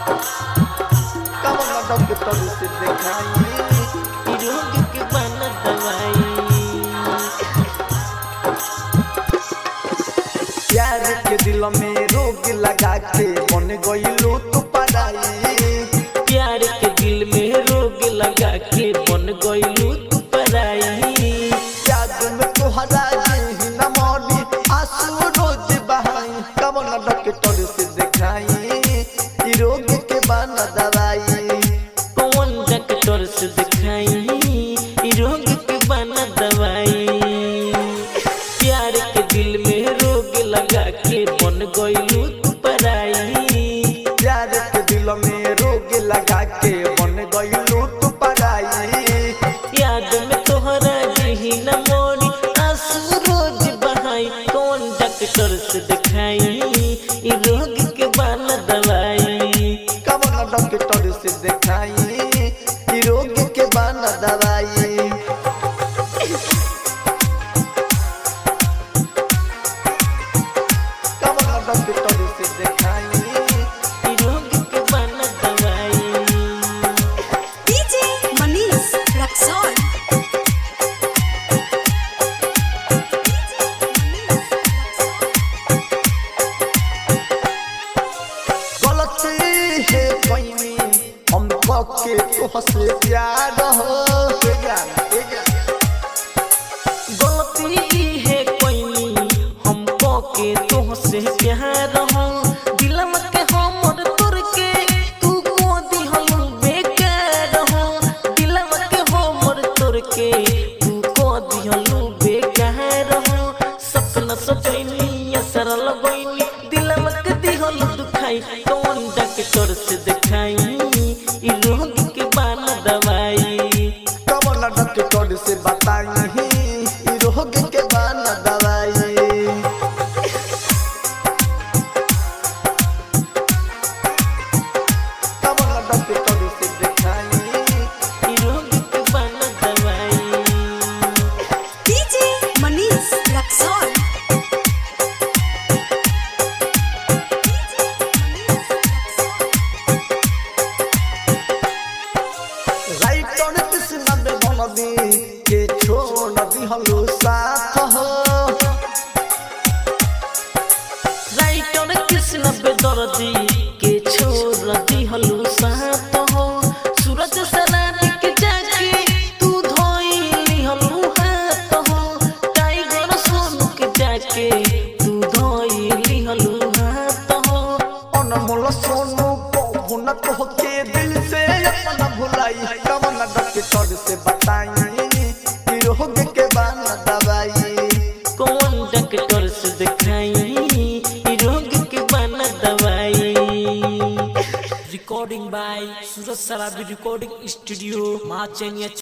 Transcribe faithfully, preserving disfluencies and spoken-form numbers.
कवन डॉक्टर से दिखाई रोग के बना दवाई। प्यार के दिल में रोग लगा के बन गइलू तू पराई। प्यार के दिल में रोग लगा के बन गइलू तू पराई। याद में तोहरा ही न मरी आंसू रोज बहाई। कवन डॉक्टर से दिखाई रोग के बना दवाई। कौन डॉक्टर से दिखाई रोग के बना दवाई। प्यार के दिल में रोग लगा के बन गइलू तू पराई। प्यार के दिल में रोग लगा के बन गइलू तू पराई। याद में तोहरा ही न मोरी आंसू रोज बहाई। कौन डॉक्टर से दिखाई रोग के बना दवाई। कवन डॉक्टर से दिखाई रोग के बना दवाई। कवन डॉक्टर से दिखाई रोग के बना दवाई। डीजे मनीष रक्सौल। गलती है कहीं हम के तुहसे प्यार हो। गलती है कोई हम के तुहसे प्यार हो। दिलम के हमर तोर के तू को दिहलू बेकार हो। दिलम के हमर तोर के तू को दिहलू बेकार हो। सपना सजैनी असर लगैनी दिलम के दिहलू दुखाई। कौन डॉक्टर से दिखाई रोग के बना दवाई। कवन डॉक्टर से बताई रोग के बना दवाई। कवन डॉक्टर से दिखाई रोग के बना दवाई। डीजे मनीष रक्सौल। राइटर कृष्ण बेदन दी के छोड़ दिहलू साथ हो। राइटर कृष्ण बेदर्दी के छोड़ दिहलू साथ हो। सूरज सराबी के जाके तू धोई लिहलू हाथ हो। टाइगर सोनू के जाके तू धोई लिहलू हाथ हो। अनमोल सोनू को न तो के दिल से अपना भुलाई। कवन डॉक्टर से बताई रोग के बना दवाई। कौन डॉक्टर से दिखाई रोग के बना दवाई। Recording by Suraj Sarabi recording studio माचनिया।